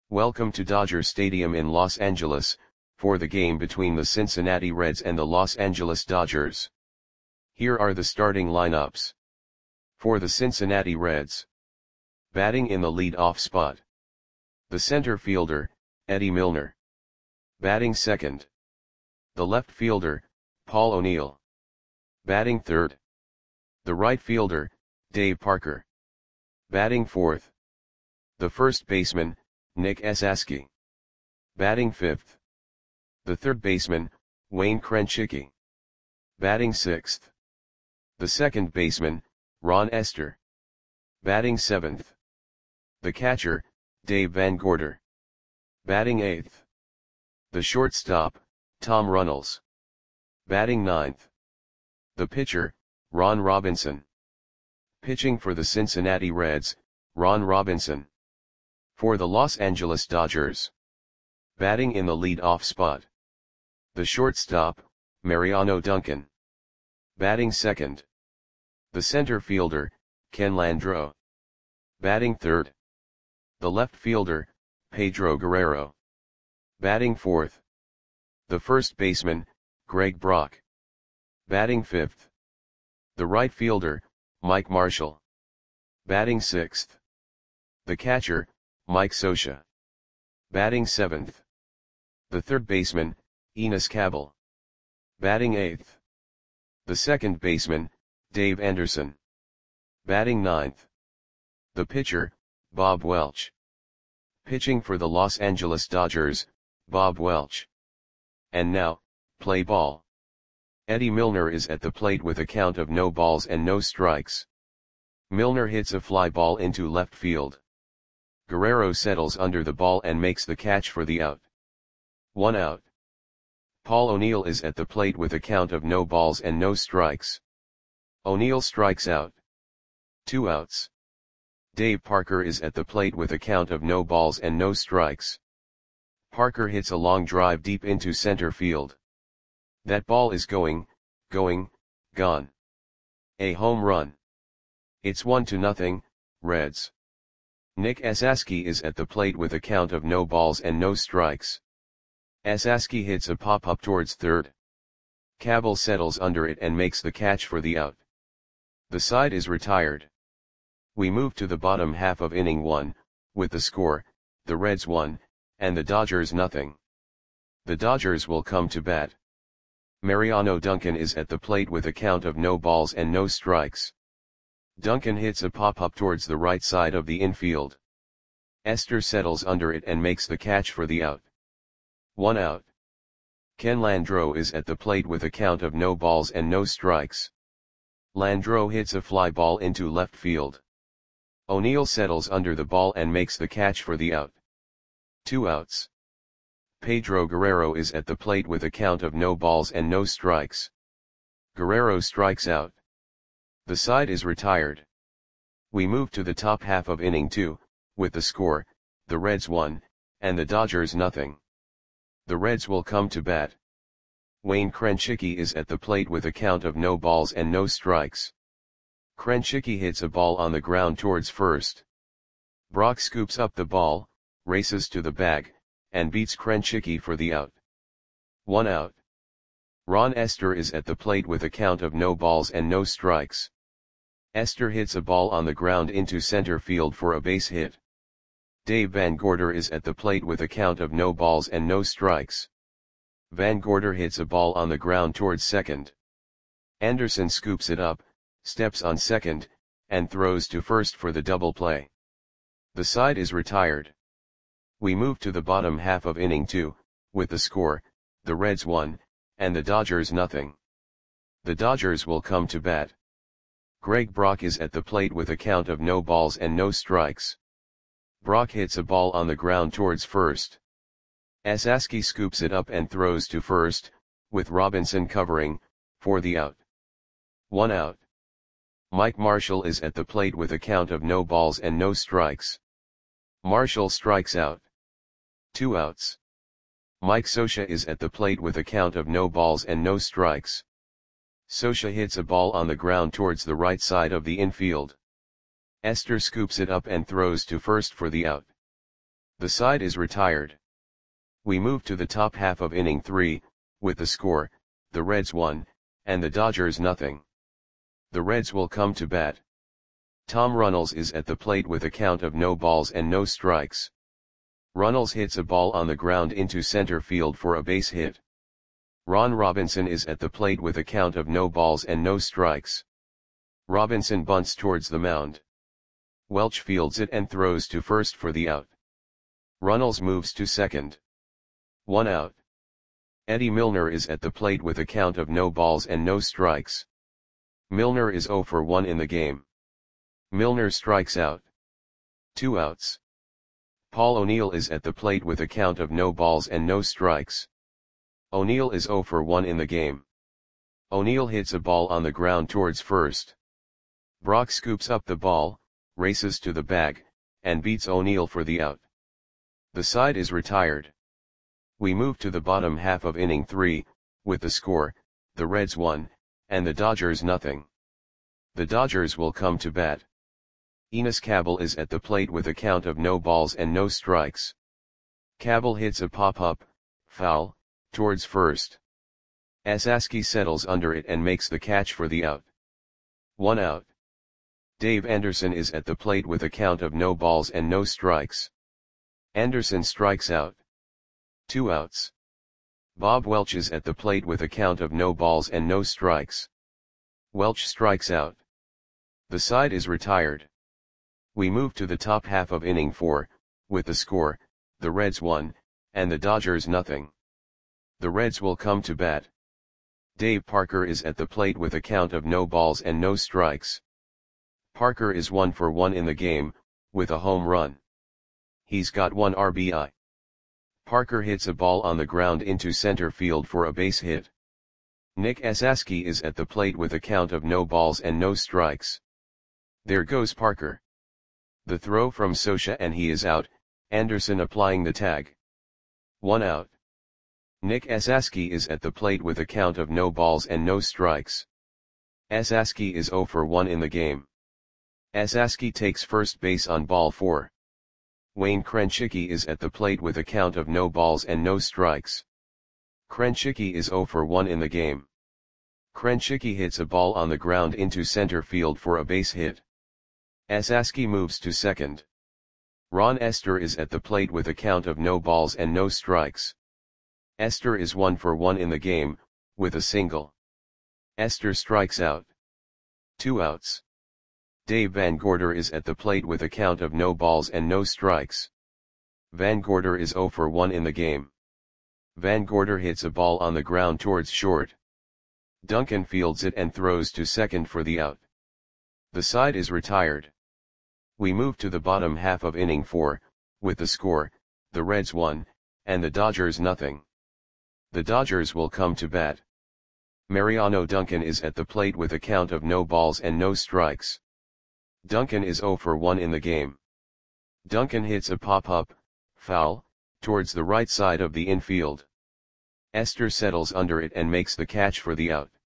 Welcome to Dodger Stadium in Los Angeles, for the game between the Cincinnati Reds and the Los Angeles Dodgers. Here are the starting lineups. For the Cincinnati Reds. Batting in the lead-off spot. The center fielder, Eddie Milner. Batting second. The left fielder, Paul O'Neill. Batting third. The right fielder, Dave Parker. Batting fourth. The first baseman, Nick Esasky. Batting fifth. The third baseman, Wayne Krenchicki. Batting sixth. The second baseman, Ron Estor. Batting seventh. The catcher, Dave Van Gorder. Batting eighth. The shortstop, Tom Runnels. Batting ninth. The pitcher, Ron Robinson. Pitching for the Cincinnati Reds, Ron Robinson. For the Los Angeles Dodgers. Batting in the lead-off spot. The shortstop, Mariano Duncan. Batting second. The center fielder, Ken Landreaux. Batting third. The left fielder, Pedro Guerrero. Batting fourth. The first baseman, Greg Brock. Batting fifth. The right fielder, Mike Marshall. Batting sixth. The catcher, Mike Scioscia. Batting seventh. The third baseman, Enos Cabell. Batting eighth. The second baseman, Dave Anderson. Batting ninth. The pitcher, Bob Welch. Pitching for the Los Angeles Dodgers, Bob Welch. And now, play ball. Eddie Milner is at the plate with a count of no balls and no strikes. Milner hits a fly ball into left field. Guerrero settles under the ball and makes the catch for the out. 1 out. Paul O'Neill is at the plate with a count of no balls and no strikes. O'Neill strikes out. 2 outs. Dave Parker is at the plate with a count of no balls and no strikes. Parker hits a long drive deep into center field. That ball is gone. A home run. It's 1-0, Reds. Nick Esasky is at the plate with a count of no balls and no strikes. Esasky hits a pop-up towards third. Cabell settles under it and makes the catch for the out. The side is retired. We move to the bottom half of inning 1, with the score, the Reds 1, and the Dodgers 0. The Dodgers will come to bat. Mariano Duncan is at the plate with a count of no balls and no strikes. Duncan hits a pop-up towards the right side of the infield. Estor settles under it and makes the catch for the out. 1 out. Ken Landreaux is at the plate with a count of no balls and no strikes. Landreaux hits a fly ball into left field. O'Neill settles under the ball and makes the catch for the out. 2 outs. Pedro Guerrero is at the plate with a count of no balls and no strikes. Guerrero strikes out. The side is retired. We move to the top half of inning 2, with the score, the Reds 1, and the Dodgers 0. The Reds will come to bat. Wayne Krenchicki is at the plate with a count of no balls and no strikes. Krenchicki hits a ball on the ground towards first. Brock scoops up the ball, races to the bag, and beats Krenchicki for the out. 1 out. Ron Estor is at the plate with a count of no balls and no strikes. Estor hits a ball on the ground into center field for a base hit. Dave Van Gorder is at the plate with a count of no balls and no strikes. Van Gorder hits a ball on the ground towards second. Anderson scoops it up, steps on second, and throws to first for the double play. The side is retired. We move to the bottom half of inning 2, with the score, the Reds 1, and the Dodgers 0. The Dodgers will come to bat. Greg Brock is at the plate with a count of no balls and no strikes. Brock hits a ball on the ground towards first. Esasky scoops it up and throws to first, with Robinson covering, for the out. 1 out. Mike Marshall is at the plate with a count of no balls and no strikes. Marshall strikes out. 2 outs. Mike Scioscia is at the plate with a count of no balls and no strikes. Scioscia hits a ball on the ground towards the right side of the infield. Estor scoops it up and throws to first for the out. The side is retired. We move to the top half of inning 3, with the score, the Reds 1, and the Dodgers nothing. The Reds will come to bat. Tom Runnels is at the plate with a count of no balls and no strikes. Runnels hits a ball on the ground into center field for a base hit. Ron Robinson is at the plate with a count of no balls and no strikes. Robinson bunts towards the mound. Welch fields it and throws to first for the out. Runnels moves to second. 1 out. Eddie Milner is at the plate with a count of no balls and no strikes. Milner is 0 for 1 in the game. Milner strikes out. 2 outs. Paul O'Neill is at the plate with a count of no balls and no strikes. O'Neill is 0 for 1 in the game. O'Neill hits a ball on the ground towards first. Brock scoops up the ball, races to the bag, and beats O'Neill for the out. The side is retired. We move to the bottom half of inning 3, with the score, the Reds 1, and the Dodgers nothing. The Dodgers will come to bat. Enos Cabell is at the plate with a count of no balls and no strikes. Cabell hits a pop-up, foul, towards first. Esaski settles under it and makes the catch for the out. 1 out. Dave Anderson is at the plate with a count of no balls and no strikes. Anderson strikes out. 2 outs. Bob Welch is at the plate with a count of no balls and no strikes. Welch strikes out. The side is retired. We move to the top half of inning 4, with the score, the Reds 1, and the Dodgers nothing. The Reds will come to bat. Dave Parker is at the plate with a count of no balls and no strikes. Parker is 1 for 1 in the game, with a home run. He's got 1 RBI. Parker hits a ball on the ground into center field for a base hit. Nick Esaski is at the plate with a count of no balls and no strikes. There goes Parker. The throw from Scioscia and he is out, Anderson applying the tag. 1 out. Nick Esaski is at the plate with a count of no balls and no strikes. Esaski is 0 for 1 in the game. Esaski takes first base on ball 4. Wayne Krenchicki is at the plate with a count of no balls and no strikes. Krenchicki is 0 for 1 in the game. Krenchicki hits a ball on the ground into center field for a base hit. Esaski moves to second. Ron Estes is at the plate with a count of no balls and no strikes. Estes is 1 for 1 in the game, with a single. Estes strikes out. 2 outs. Dave Van Gorder is at the plate with a count of no balls and no strikes. Van Gorder is 0 for 1 in the game. Van Gorder hits a ball on the ground towards short. Duncan fields it and throws to second for the out. The side is retired. We move to the bottom half of inning 4, with the score, the Reds 1, and the Dodgers nothing. The Dodgers will come to bat. Mariano Duncan is at the plate with a count of no balls and no strikes. Duncan is 0 for 1 in the game. Duncan hits a pop-up, foul, towards the right side of the infield. Estes settles under it and makes the catch for the out.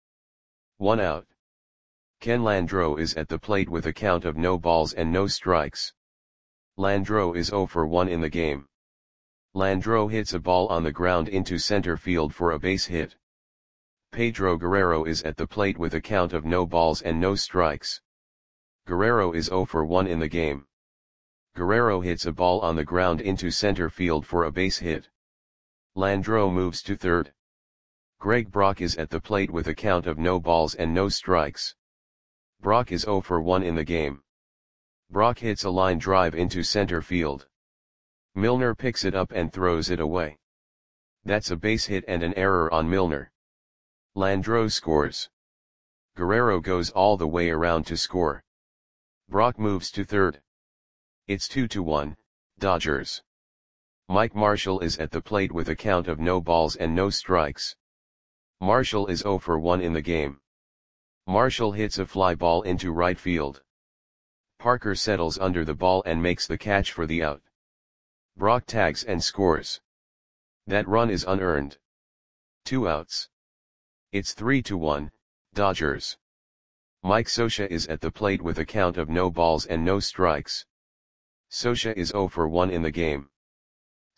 1 out. Ken Landreaux is at the plate with a count of no balls and no strikes. Landreaux is 0 for 1 in the game. Landreaux hits a ball on the ground into center field for a base hit. Pedro Guerrero is at the plate with a count of no balls and no strikes. Guerrero is 0 for 1 in the game. Guerrero hits a ball on the ground into center field for a base hit. Landreaux moves to third. Greg Brock is at the plate with a count of no balls and no strikes. Brock is 0 for 1 in the game. Brock hits a line drive into center field. Milner picks it up and throws it away. That's a base hit and an error on Milner. Landreaux scores. Guerrero goes all the way around to score. Brock moves to third. It's 2-1, Dodgers. Mike Marshall is at the plate with a count of no balls and no strikes. Marshall is 0 for 1 in the game. Marshall hits a fly ball into right field. Parker settles under the ball and makes the catch for the out. Brock tags and scores. That run is unearned. 2 outs. It's 3-1, Dodgers. Mike Scioscia is at the plate with a count of no balls and no strikes. Scioscia is 0 for 1 in the game.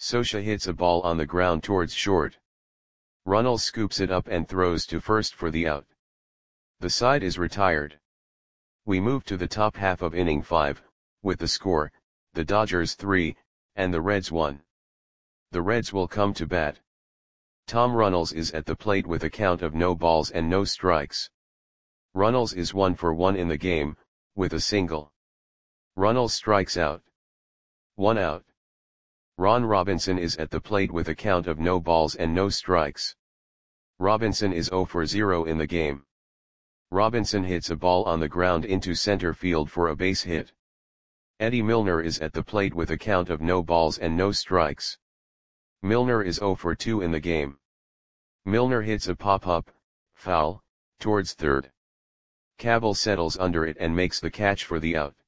Scioscia hits a ball on the ground towards short. Runnels scoops it up and throws to first for the out. The side is retired. We move to the top half of inning 5, with the score, the Dodgers 3, and the Reds 1. The Reds will come to bat. Tom Runnels is at the plate with a count of no balls and no strikes. Runnels is 1 for 1 in the game, with a single. Runnels strikes out. 1 out. Ron Robinson is at the plate with a count of no balls and no strikes. Robinson is 0 for 0 in the game. Robinson hits a ball on the ground into center field for a base hit. Eddie Milner is at the plate with a count of no balls and no strikes. Milner is 0 for 2 in the game. Milner hits a pop-up, foul, towards third. Cabell settles under it and makes the catch for the out.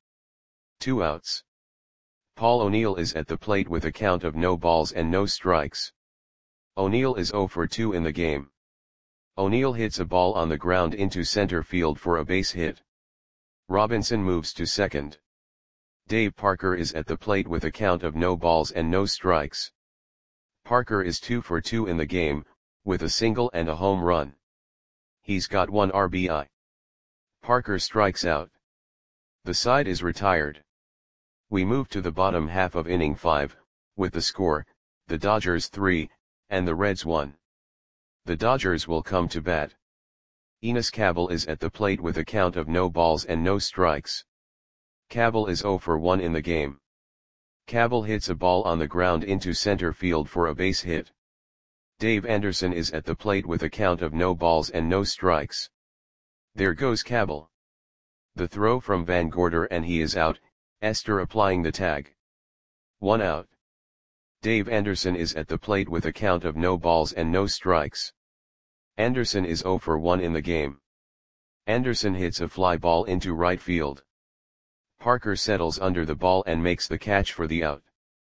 2 outs. Paul O'Neill is at the plate with a count of no balls and no strikes. O'Neill is 0 for 2 in the game. O'Neill hits a ball on the ground into center field for a base hit. Robinson moves to second. Dave Parker is at the plate with a count of no balls and no strikes. Parker is 2 for 2 in the game, with a single and a home run. He's got 1 RBI. Parker strikes out. The side is retired. We move to the bottom half of inning 5, with the score, the Dodgers 3, and the Reds 1. The Dodgers will come to bat. Enos Cabell is at the plate with a count of no balls and no strikes. Cabell is 0 for 1 in the game. Cabell hits a ball on the ground into center field for a base hit. Dave Anderson is at the plate with a count of no balls and no strikes. There goes Cabell. The throw from Van Gorder and he is out, Esther applying the tag. 1 out. Dave Anderson is at the plate with a count of no balls and no strikes. Anderson is 0 for 1 in the game. Anderson hits a fly ball into right field. Parker settles under the ball and makes the catch for the out.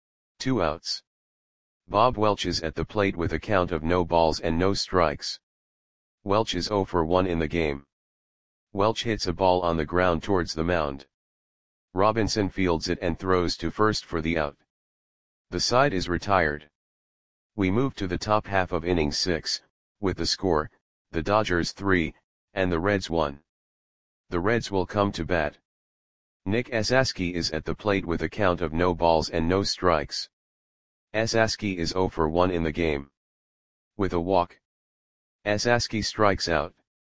2 outs. Bob Welch is at the plate with a count of no balls and no strikes. Welch is 0 for 1 in the game. Welch hits a ball on the ground towards the mound. Robinson fields it and throws to first for the out. The side is retired. We move to the top half of inning 6, with the score, the Dodgers 3, and the Reds 1. The Reds will come to bat. Nick Esasky is at the plate with a count of no balls and no strikes. Esasky is 0 for 1 in the game. With a walk. Esasky strikes out.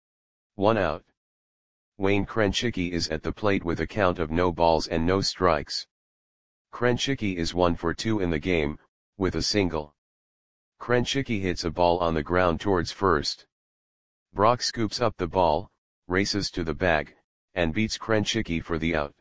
1 out. Wayne Krenchicki is at the plate with a count of no balls and no strikes. Krenchicki is 1 for 2 in the game, with a single. Krenchicki hits a ball on the ground towards first. Brock scoops up the ball, races to the bag, and beats Krenchicki for the out.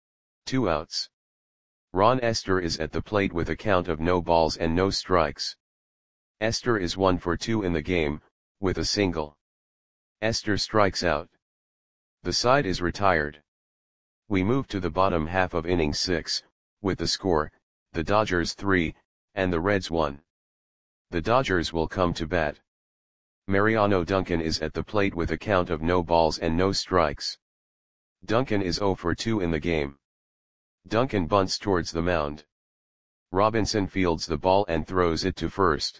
2 outs. Ron Esther is at the plate with a count of no balls and no strikes. Esther is 1 for 2 in the game, with a single. Esther strikes out. The side is retired. We move to the bottom half of inning 6, with the score, the Dodgers 3, and the Reds 1. The Dodgers will come to bat. Mariano Duncan is at the plate with a count of no balls and no strikes. Duncan is 0 for 2 in the game. Duncan bunts towards the mound. Robinson fields the ball and throws it to first.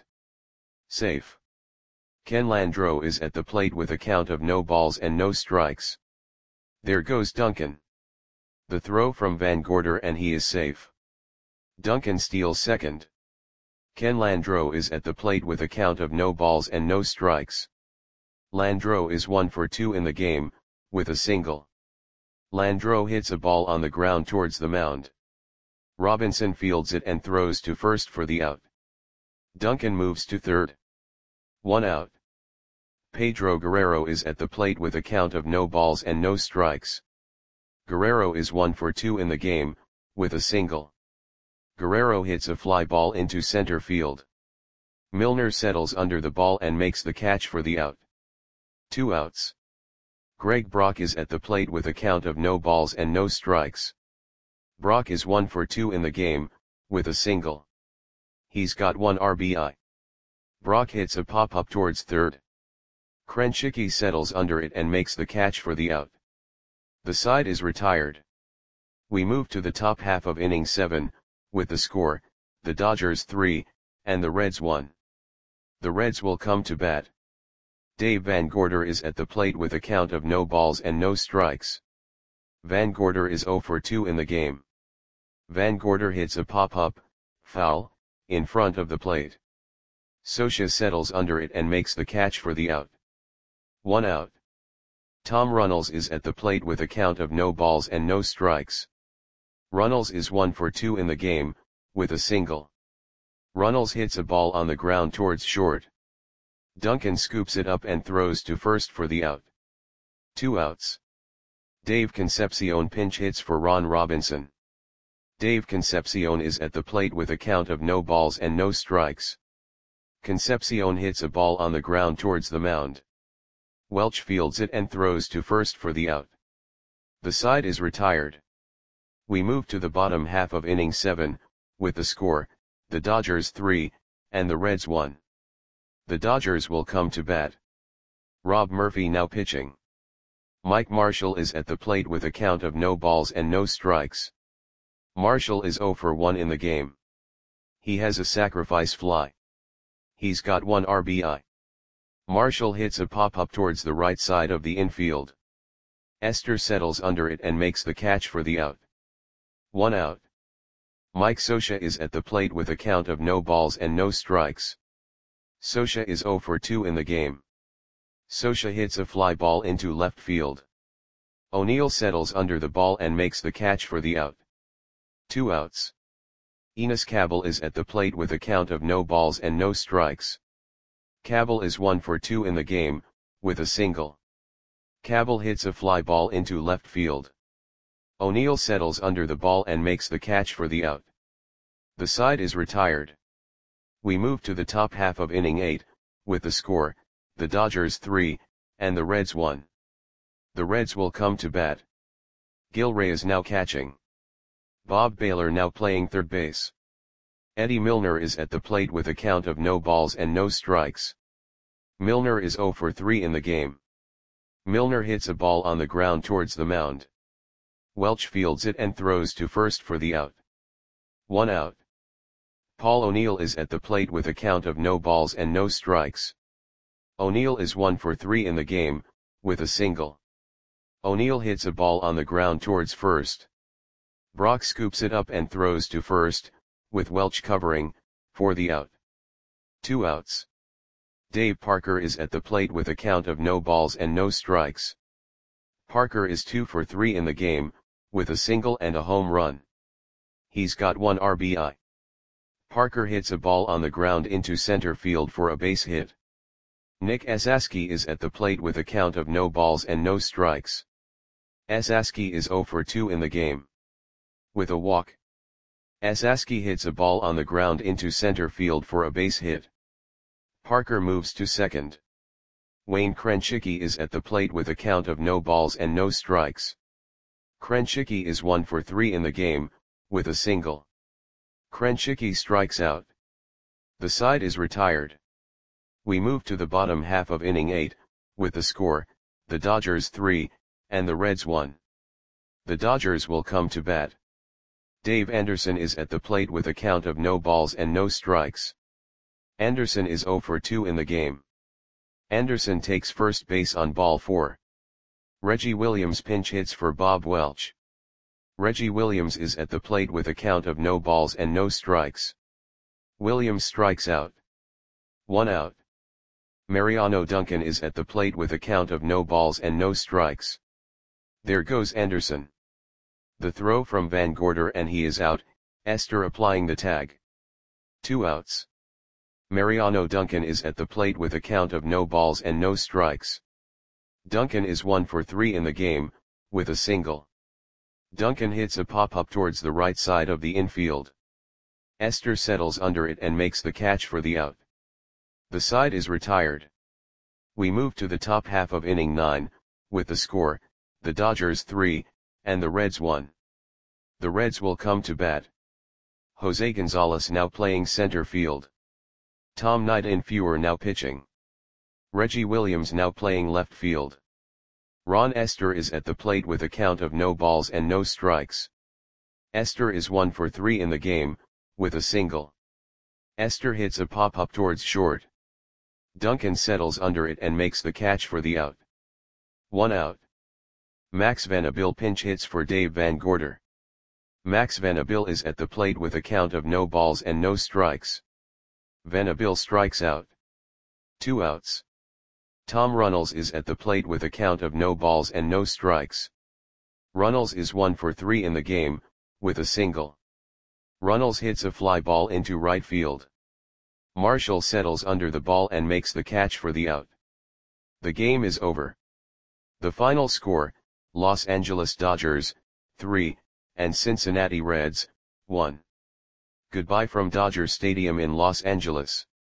Safe. Ken Landreau is at the plate with a count of no balls and no strikes. There goes Duncan. The throw from Van Gorder and he is safe. Duncan steals second. Ken Landreau is at the plate with a count of no balls and no strikes. Landreau is 1 for 2 in the game, with a single. Landreau hits a ball on the ground towards the mound. Robinson fields it and throws to first for the out. Duncan moves to third. 1 out. Pedro Guerrero is at the plate with a count of no balls and no strikes. Guerrero is 1 for 2 in the game, with a single. Guerrero hits a fly ball into center field. Milner settles under the ball and makes the catch for the out. 2 outs. Greg Brock is at the plate with a count of no balls and no strikes. Brock is 1 for 2 in the game, with a single. He's got 1 RBI. Brock hits a pop-up towards third. Krenchicki settles under it and makes the catch for the out. The side is retired. We move to the top half of inning 7, with the score, the Dodgers 3, and the Reds 1. The Reds will come to bat. Dave Van Gorder is at the plate with a count of no balls and no strikes. Van Gorder is 0 for 2 in the game. Van Gorder hits a pop-up, foul, in front of the plate. Scioscia settles under it and makes the catch for the out. 1 out. Tom Runnels is at the plate with a count of no balls and no strikes. Runnels is 1 for 2 in the game, with a single. Runnels hits a ball on the ground towards short. Duncan scoops it up and throws to first for the out. 2 outs. Dave Concepcion pinch hits for Ron Robinson. Dave Concepcion is at the plate with a count of no balls and no strikes. Concepcion hits a ball on the ground towards the mound. Welch fields it and throws to first for the out. The side is retired. We move to the bottom half of inning 7, with the score, the Dodgers 3, and the Reds 1. The Dodgers will come to bat. Rob Murphy now pitching. Mike Marshall is at the plate with a count of no balls and no strikes. Marshall is 0 for 1 in the game. He has a sacrifice fly. He's got 1 RBI. Marshall hits a pop-up towards the right side of the infield. Esther settles under it and makes the catch for the out. 1 out. Mike Scioscia is at the plate with a count of no balls and no strikes. Scioscia is 0 for 2 in the game. Scioscia hits a fly ball into left field. O'Neill settles under the ball and makes the catch for the out. 2 outs. Enos Cabell is at the plate with a count of no balls and no strikes. Cabell is 1 for 2 in the game, with a single. Cabell hits a fly ball into left field. O'Neill settles under the ball and makes the catch for the out. The side is retired. We move to the top half of inning 8, with the score, the Dodgers 3, and the Reds 1. The Reds will come to bat. Gilray is now catching. Bob Baylor now playing third base. Eddie Milner is at the plate with a count of no balls and no strikes. Milner is 0 for 3 in the game. Milner hits a ball on the ground towards the mound. Welch fields it and throws to first for the out. 1 out. Paul O'Neill is at the plate with a count of no balls and no strikes. O'Neill is 1 for 3 in the game, with a single. O'Neill hits a ball on the ground towards first. Brock scoops it up and throws to first, with Welch covering, for the out. 2 outs. Dave Parker is at the plate with a count of no balls and no strikes. Parker is 2 for 3 in the game, with a single and a home run. He's got 1 RBI. Parker hits a ball on the ground into center field for a base hit. Nick Esasky is at the plate with a count of no balls and no strikes. Esasky is 0 for 2 in the game. With a walk. Esasky hits a ball on the ground into center field for a base hit. Parker moves to second. Wayne Krenchicki is at the plate with a count of no balls and no strikes. Krenchicki is 1 for 3 in the game, with a single. Krenchicki strikes out. The side is retired. We move to the bottom half of inning 8, with the score, the Dodgers 3, and the Reds 1. The Dodgers will come to bat. Dave Anderson is at the plate with a count of no balls and no strikes. Anderson is 0 for 2 in the game. Anderson takes first base on ball 4. Reggie Williams pinch hits for Bob Welch. Reggie Williams is at the plate with a count of no balls and no strikes. Williams strikes out. 1 out. Mariano Duncan is at the plate with a count of no balls and no strikes. There goes Anderson. The throw from Van Gorder and he is out, Esther applying the tag. 2 outs. Mariano Duncan is at the plate with a count of no balls and no strikes. Duncan is 1 for 3 in the game, with a single. Duncan hits a pop-up towards the right side of the infield. Esther settles under it and makes the catch for the out. The side is retired. We move to the top half of inning 9, with the score, the Dodgers 3, and the Reds 1. The Reds will come to bat. Jose Gonzalez now playing center field. Tom Nightinfuer now pitching. Reggie Williams now playing left field. Ron Esther is at the plate with a count of no balls and no strikes. Esther is 1 for 3 in the game, with a single. Esther hits a pop-up towards short. Duncan settles under it and makes the catch for the out. 1 out. Max Van Abil pinch hits for Dave Van Gorder. Max Van Abil is at the plate with a count of no balls and no strikes. Van Abil strikes out. 2 outs. Tom Runnels is at the plate with a count of no balls and no strikes. Runnels is 1 for 3 in the game, with a single. Runnels hits a fly ball into right field. Marshall settles under the ball and makes the catch for the out. The game is over. The final score, Los Angeles Dodgers, 3, and Cincinnati Reds, 1. Goodbye from Dodger Stadium in Los Angeles.